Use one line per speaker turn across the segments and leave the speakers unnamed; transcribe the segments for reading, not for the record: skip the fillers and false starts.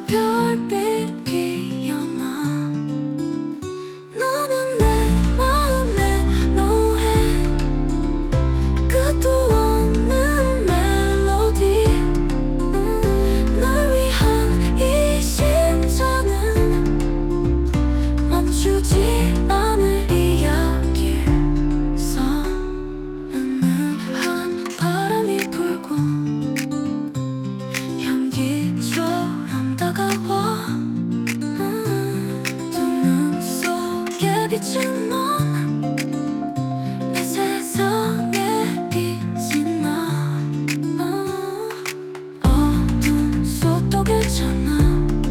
별빛 피어나. 너는 내 마음의 노래, 끝도 없는 멜로디. 널 위한 이 심장은 멈추지 않을 이야기. 서늘한 바람이 불고 향기처럼 다가와. 두 눈 속에 비친 넌 내 세상에 빛이 나. 어둠 속도 괜찮아.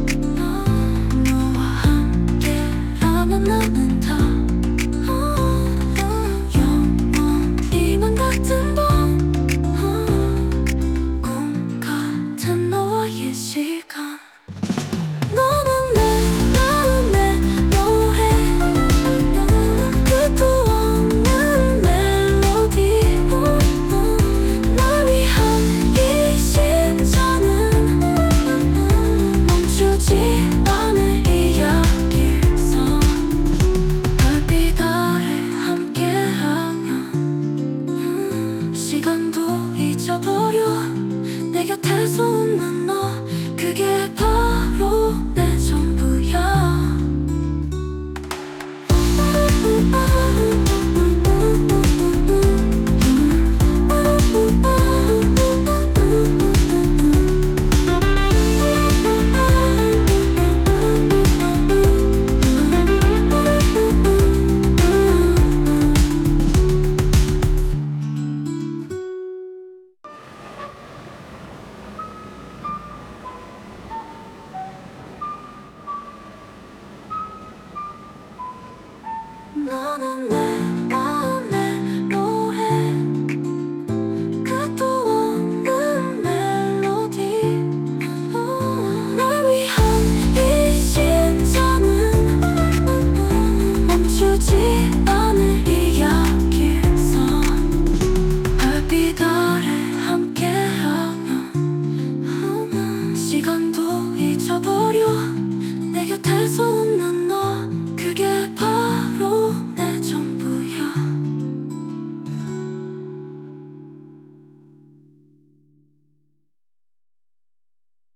너와 함께라면 나는 다 영원히만 같은 밤, 꿈 같은 너와의 시간. 너는 내 마음의 노래, 끝도 없는 멜로디. 널 위한 이 심장은 멈추지 않을 이야기. 별빛 아래 함께하면 시간도 잊어버려. 내 곁에서 웃는 너, 그게 바로